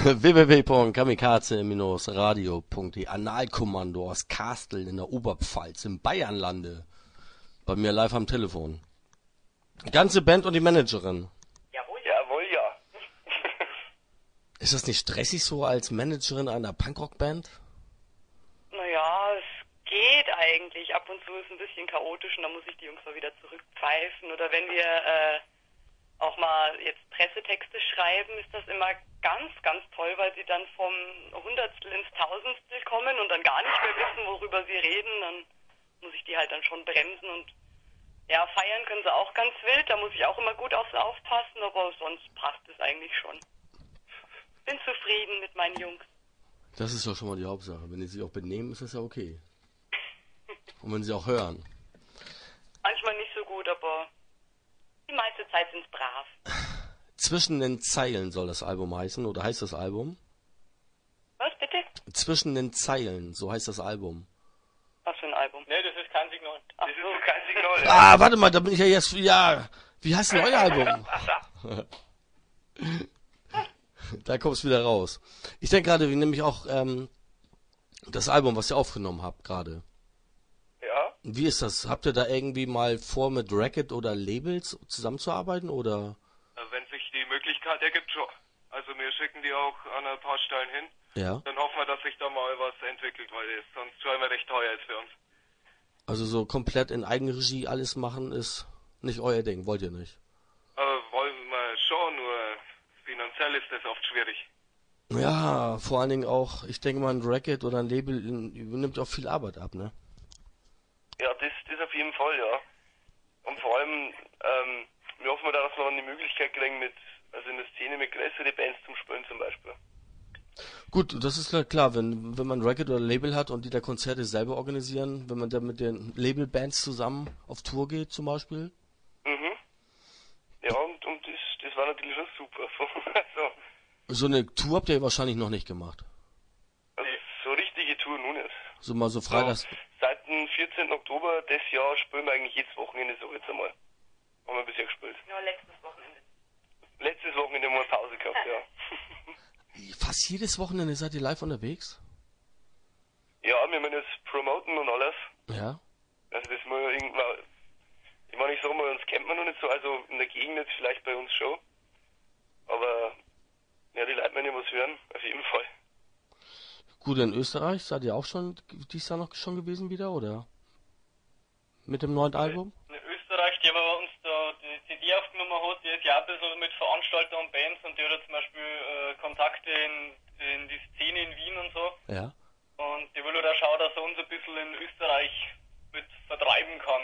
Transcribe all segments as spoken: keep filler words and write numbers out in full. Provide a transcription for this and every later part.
w w w punkt kamikaze radio punkt de Analkommando aus Kastel in der Oberpfalz im Bayernlande. Bei mir live am Telefon. Die ganze Band und die Managerin. Jawohl, jawohl, ja. Ist das nicht stressig so als Managerin einer Punkrock-Band? Naja, es geht eigentlich. Ab und zu ist es ein bisschen chaotisch und dann muss ich die Jungs mal wieder zurückpfeifen. Oder wenn wir äh, auch mal jetzt Pressetexte schreiben, ist das immer ganz, ganz toll, weil sie dann vom Hundertstel ins Tausendstel kommen und dann gar nicht mehr wissen, worüber sie reden. Dann muss ich die halt dann schon bremsen und ja, feiern können sie auch ganz wild. Da muss ich auch immer gut auf sie aufpassen, aber sonst passt es eigentlich schon. Bin zufrieden mit meinen Jungs. Das ist doch schon mal die Hauptsache. Wenn die sich auch benehmen, ist das ja okay. Und wenn sie auch hören. Manchmal nicht so gut, aber die meiste Zeit sind es brav. Zwischen den Zeilen soll das Album heißen, oder heißt das Album? Was, bitte? Zwischen den Zeilen, so heißt das Album. Was für ein Album? Ne, das ist kein Signal. Ach Das so. ist kein Signal. Ja. Ah, warte mal, da bin ich ja jetzt, ja, wie heißt denn euer Album? Da kommt's wieder raus. Ich denke gerade, wie nämlich auch ähm, das Album, was ihr aufgenommen habt gerade. Ja. Wie ist das? Habt ihr da irgendwie mal vor, mit Racket oder Labels zusammenzuarbeiten, oder? Wenn sich die Möglichkeit ergibt, schon. Also wir schicken die auch an ein paar Stellen hin. Ja. Dann hoffen wir, dass sich da mal was entwickelt, weil das sonst schon immer recht teuer ist für uns. Also so komplett in Eigenregie alles machen ist nicht euer Ding, wollt ihr nicht? Äh, wollen wir schon, nur finanziell ist das oft schwierig. Ja, vor allen Dingen auch, ich denke mal, ein Racket oder ein Label übernimmt auch viel Arbeit ab, ne? Ja, das, das auf jeden Fall, ja. Und vor allem, ähm, wir hoffen da, dass wir dann die Möglichkeit kriegen, mit, also in der Szene mit größeren Bands zum Spielen zum Beispiel. Gut, das ist klar, klar, wenn, wenn man ein Racket oder ein Label hat und die da Konzerte selber organisieren, wenn man da mit den Labelbands zusammen auf Tour geht zum Beispiel. Mhm. Ja, und, und das, das war natürlich schon super. also, So eine Tour habt ihr wahrscheinlich noch nicht gemacht. also so richtige Tour nun nicht. So mal so freitags. So, seit dem vierzehnten Oktober des Jahr spielen wir eigentlich jedes Wochenende, so jetzt einmal. Haben wir bisher gespielt. Ja, letztes Wochenende. Letztes Wochenende haben wir Pause gehabt, ja. Fast jedes Wochenende seid ihr live unterwegs? Ja, wir müssen jetzt promoten und alles. Ja. Also das muss irgendwann, ich meine, ich sag mal, uns kennt man noch nicht so, also in der Gegend jetzt vielleicht bei uns schon. Aber, ja, die Leute müssen ja was hören, auf jeden Fall. Gut, in Österreich seid ihr auch schon dies Jahr noch schon gewesen wieder, oder? Mit dem neuen Album? In Österreich, der bei uns da die C D aufgenommen hat, der ist ja auch ein bisschen mit Veranstaltern und Bands und der hat zum Beispiel äh, Kontakte in, in die Szene in Wien und so. Ja. Und der will halt auch schauen, dass er uns ein bisschen in Österreich mit vertreiben kann.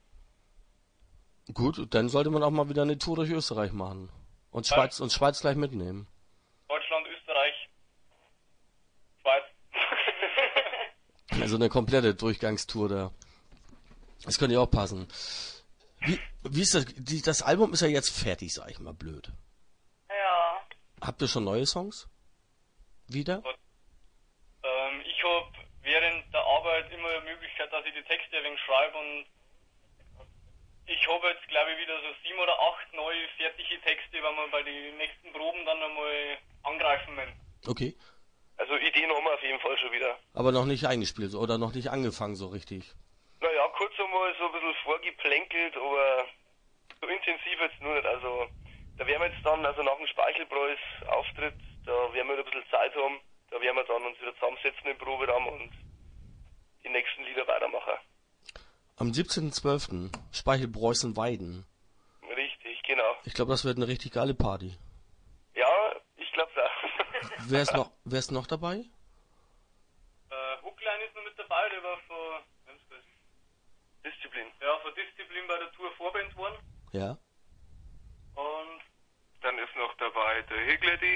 Gut, dann sollte man auch mal wieder eine Tour durch Österreich machen. Und Schweiz, und Schweiz gleich mitnehmen. Deutschland, Österreich, Schweiz. Also eine komplette Durchgangstour da. Das könnte ja auch passen. Wie, wie ist das? Die, das Album ist ja jetzt fertig, sag ich mal blöd. Ja. Habt ihr schon neue Songs? Wieder? ähm, ich habe während der Arbeit immer die Möglichkeit, dass ich die Texte ein wenig schreibe und ich habe jetzt, glaube ich, wieder so sieben oder acht neue fertige Texte, wenn wir bei den nächsten Proben dann einmal angreifen müssen. Okay. Also Ideen haben wir auf jeden Fall schon wieder. Aber noch nicht eingespielt oder noch nicht angefangen so richtig. Naja, kurz einmal so ein bisschen vorgeplänkelt, aber so intensiv jetzt nur nicht. Also da werden wir jetzt dann, also nach dem Speichelbräus Auftritt, da werden wir ein bisschen Zeit haben, da werden wir dann uns wieder zusammensetzen im Proberaum und die nächsten Lieder weitermachen. Am siebzehnten zwölften Speichelpreußen-Weiden. Richtig, genau. Ich glaube, das wird eine richtig geile Party. Ja, ich glaube auch. Wer ist noch, wer ist noch dabei? Äh, Hucklein ist noch mit dabei, der war von, wem ist das? Disziplin. Ja, von Disziplin bei der Tour Vorband worden. Ja. Und Dann ist noch dabei der Higledy.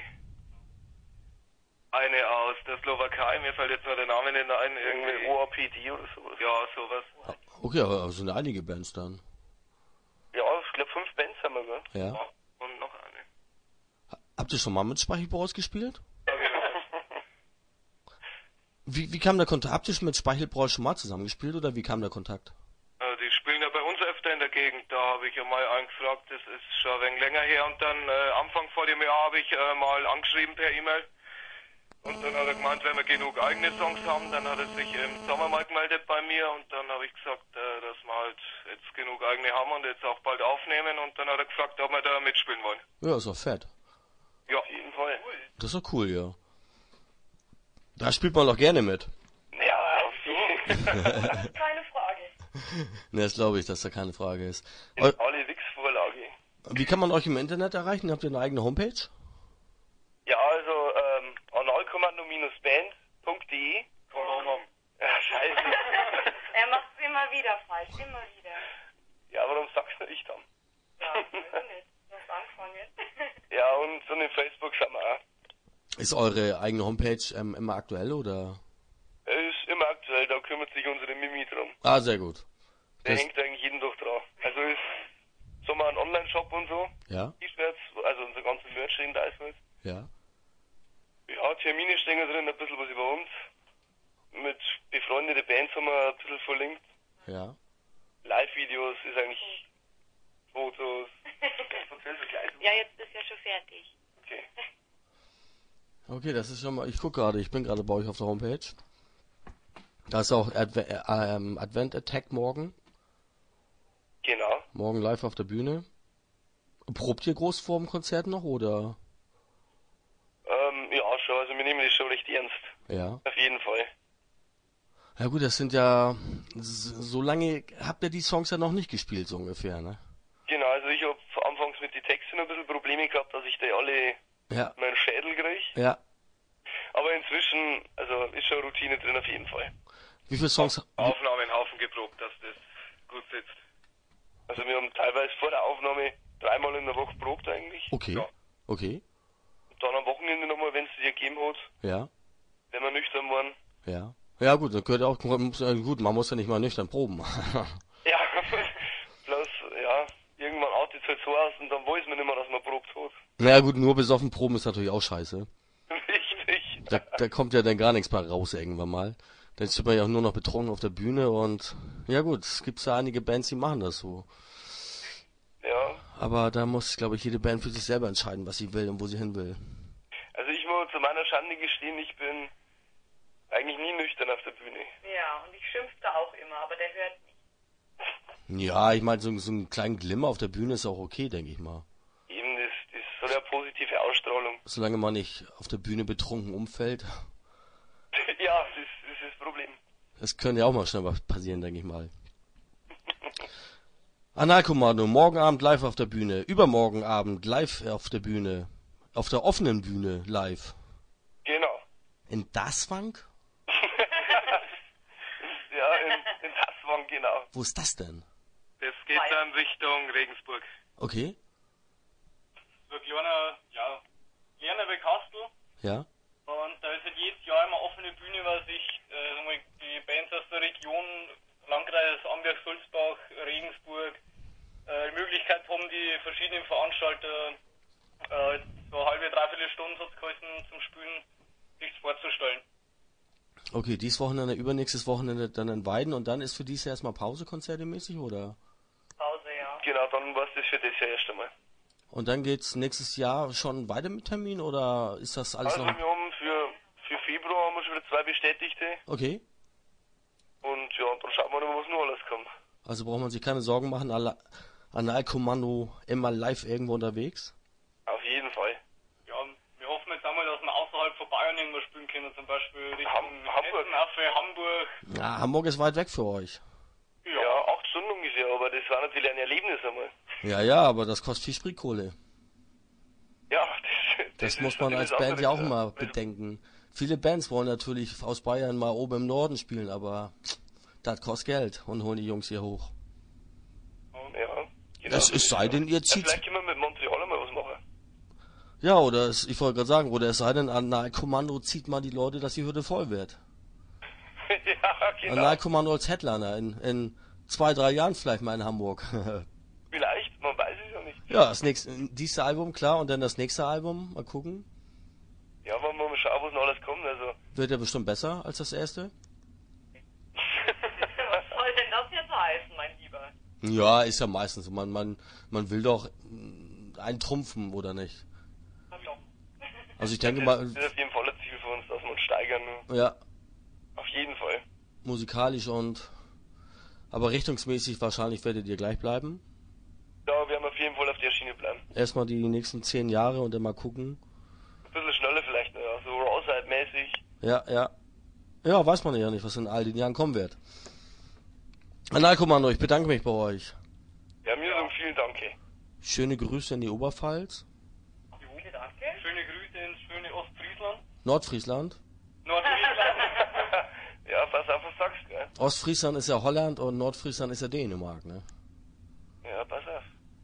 Eine aus der Slowakei, mir fällt jetzt noch der Name nicht ein, irgendwie O A P D oder sowas. Ja, sowas. Okay, aber es sind einige Bands dann. Ja, ich glaube fünf Bands haben wir, gell? Ja. Ja. Und noch eine. Habt ihr schon mal mit Speichelbräus gespielt? Wie, wie kam der Kontakt? Habt ihr schon mit Speichelbräu schon mal zusammengespielt oder wie kam der Kontakt? Äh, die spielen ja bei uns öfter in der Gegend, da habe ich ja mal angefragt, das ist schon ein wenig länger her und dann äh, Anfang vor dem Jahr habe ich äh, mal angeschrieben per E-Mail Und dann hat er gemeint, wenn wir genug eigene Songs haben, dann hat er sich im Sommer mal gemeldet bei mir und dann habe ich gesagt, äh, dass wir halt jetzt genug eigene haben und jetzt auch bald aufnehmen und dann hat er gefragt, ob wir da mitspielen wollen. Ja, ist doch fett. Ja, auf jeden Fall. Das ist doch cool, ja. Da spielt man doch gerne mit. Ja, auf jeden Fall. Keine Frage. Ne, das glaube ich, dass da keine Frage ist. In alle Wix-Vorlage. Wie kann man euch im Internet erreichen? Habt ihr eine eigene Homepage? Ja, also ähm, analkommando-band punkt de. Ja, scheiße. Er macht es immer wieder falsch, immer wieder. Ja, warum sagst du nicht dann? Ja, weiß ich nicht. Du hast angefangen. Ja, und so in Facebook sind wir auch. Ist eure eigene Homepage ähm, immer aktuell oder? Er ist immer aktuell, da kümmert sich unsere Mimi drum. Ah, sehr gut. Der Das, hängt eigentlich jeden Tag dran. Also ist so mal ein Online-Shop und so. ja, T-Shirts, also unser ganzes Merch stehen da ist mit. ja. Ja, Termine stehen drin, ein bisschen was über uns. Mit befreundete Bands haben wir ein bisschen verlinkt. Ja. Live-Videos ist eigentlich Fotos. Ja, jetzt ist ja schon fertig. Okay. Okay, das ist schon mal, ich gucke gerade, ich bin gerade bei euch auf der Homepage. Da ist auch Adve äh, ähm, Advent Attack morgen. Genau. Morgen live auf der Bühne. Probt ihr groß vor dem Konzert noch, oder? Ähm, ja, schon, also wir nehmen das schon recht ernst. Ja. Auf jeden Fall. Ja gut, das sind ja, s- so lange habt ihr die Songs ja noch nicht gespielt, so ungefähr, ne? Genau, also ich habe anfangs mit den Texten ein bisschen Probleme gehabt, dass ich die alle Ja, in meinen Schädel kriege. ja. Aber inzwischen, also ist schon Routine drin auf jeden Fall. Wie viele Songs, wie, Aufnahmenhaufen geprobt, dass das gut sitzt. Also wir haben teilweise vor der Aufnahme dreimal in der Woche probt eigentlich. okay, Ja. okay, Und dann am Wochenende nochmal, wenn es dir gegeben hat, ja, wenn wir nüchtern waren. ja. Ja gut, dann gehört auch, muss- äh, gut, man muss ja nicht mal nüchtern proben. Ja, bloß, ja, irgendwann artet es halt so aus und dann weiß man nicht mehr, dass man probt hat. Naja gut, nur besoffen proben ist natürlich auch scheiße. Richtig. Da, da kommt ja dann gar nichts mehr raus irgendwann mal. Dann steht man ja auch nur noch betrunken auf der Bühne und ja gut, es gibt ja einige Bands, die machen das so. Ja, Aber da muss, glaube ich, jede Band für sich selber entscheiden, was sie will und wo sie hin will. also ich muss zu meiner Schande gestehen, ich bin eigentlich nie nüchtern auf der Bühne. Ja, und ich schimpfte auch immer, aber der hört nicht. Ja, ich meine, so, so einen kleinen Glimmer auf der Bühne ist auch okay, denke ich mal. Eben, das, das soll ja positive Ausstrahlung. Solange man nicht auf der Bühne betrunken umfällt. Ja, das, das ist das Problem. Das könnte ja auch mal schnell was passieren, denke ich mal. Analkommando, morgen Abend live auf der Bühne, übermorgen Abend live auf der Bühne, auf der offenen Bühne live. Genau. In Daswank? Ja, in, in Hasswang, genau. Wo ist das denn? Das geht dann Richtung Regensburg. Okay, So ein kleiner, ja, kleiner wie Kastel. ja, Und da ist halt jedes Jahr immer offene Bühne, weil sich äh, sagen wir, die Bands aus der Region, Landkreis Amberg, Sulzbach, Regensburg, äh, die Möglichkeit haben, die verschiedenen Veranstalter äh, so eine halbe, dreiviertel Stunde hat's gehalten zum Spielen, sich vorzustellen. okay, dieses Wochenende, übernächstes Wochenende dann in Weiden und dann ist für dieses Jahr erstmal Pause konzertemäßig, oder? Pause, ja. Genau, dann war es das für das Jahr erst einmal. Und dann geht's nächstes Jahr schon weiter mit Termin, oder ist das alles Also noch... wir haben für, für Februar haben wir schon wieder zwei Bestätigte. Okay, Und ja, dann schauen wir mal, was noch alles kommt. also braucht man sich keine Sorgen machen, Ala- Analkommando immer live irgendwo unterwegs? Auf jeden Fall. Ja, wir hoffen jetzt einmal, dass wir außerhalb von Bayern irgendwas spielen können, zum Beispiel Richtung Ham- Hamburg. Hessen, auch für Hamburg. Ja, Hamburg ist weit weg für euch. Ja, Ja, acht Stunden ungefähr, aber das war natürlich ein Erlebnis einmal. Ja, ja, aber das kostet viel Spritkohle. Ja, das, Das ist muss man natürlich als das Band ja auch andere. immer bedenken. Viele Bands wollen natürlich aus Bayern mal oben im Norden spielen, aber das kostet Geld und holen die Jungs hier hoch. Ja, genau. Es, es sei denn, ihr Ja, zieht... vielleicht können wir mit Montreal mal was machen. Ja, oder es, ich wollte gerade sagen, oder es sei denn, Analkommando zieht mal die Leute, dass die Hürde voll wird. Ja, genau. Analkommando als Headliner in, in zwei, drei Jahren vielleicht mal in Hamburg. Vielleicht, man weiß es ja nicht. Ja, das nächste, dieses Album, klar, und dann das nächste Album, mal gucken. Ja, wollen wir mal schauen, was noch alles kommt. Also, Wird ja bestimmt besser als das erste. Was soll denn das jetzt heißen, mein Lieber? Ja, ist ja meistens so. Man, man, man will doch mm, einen trumpfen, oder nicht? Hallo. Also ich denke mal, das ist auf jeden Fall ein Ziel für uns, dass Ja, Auf jeden Fall. musikalisch und... Aber richtungsmäßig wahrscheinlich werdet ihr gleich bleiben. Da werden wir auf jeden Fall auf der Schiene bleiben. Erstmal die nächsten zehn Jahre und dann mal gucken. Ein bisschen schneller vielleicht, noch, ja, so Rawside-mäßig. Ja, ja. Ja, weiß man ja nicht, was in all den Jahren kommen wird. Analkommando, ich bedanke mich bei euch. Ja, mir sagen vielen Dank. Ey. Schöne Grüße in die Oberpfalz. Okay, danke. Schöne Grüße ins schöne Ostfriesland. Nordfriesland. Nordfriesland. Ja, pass auf, was sagst du, gell? Ostfriesland ist ja Holland und Nordfriesland ist ja Dänemark, ne? Ja, pass auf.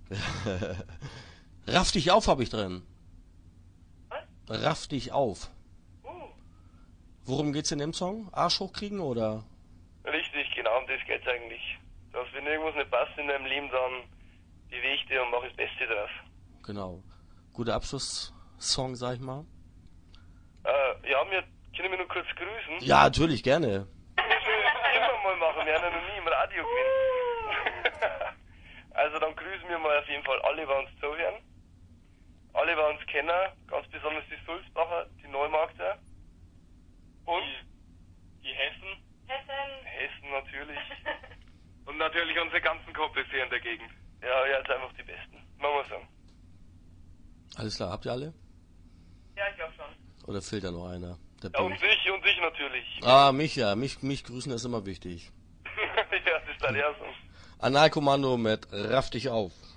Raff dich auf, habe ich drin. Was? Raff dich auf. Uh, Worum geht's in dem Song? Arsch hochkriegen oder? Richtig, genau, um das geht's eigentlich. Dass wenn irgendwas nicht passt in deinem Leben, dann bewege ich dir und mach das Beste draus. Genau. Guter Abschlusssong, sag ich mal. Äh, ja, wir können wir nur kurz grüßen. Ja, natürlich, gerne. Das müssen wir immer mal machen, wir haben ja noch nie im Radio gewesen. Also dann grüßen wir mal auf jeden Fall alle, die uns zuhören. Alle, die uns kennen, ganz besonders die Sulzbacher, die Neumarkter. Und Die, die Hessen. Hessen. Hessen natürlich. Und natürlich unsere ganzen Kumpels hier in der Gegend. Ja, ja, jetzt einfach die Besten. Machen wir sagen. Alles klar, habt ihr alle? Ja, ich auch schon. Oder fehlt da noch einer? Der Ja, und Pink. dich, und dich natürlich. Ah, mich ja. Mich, mich grüßen ist immer wichtig. Ja, das ist dann ja so. Analkommando mit Raff dich auf.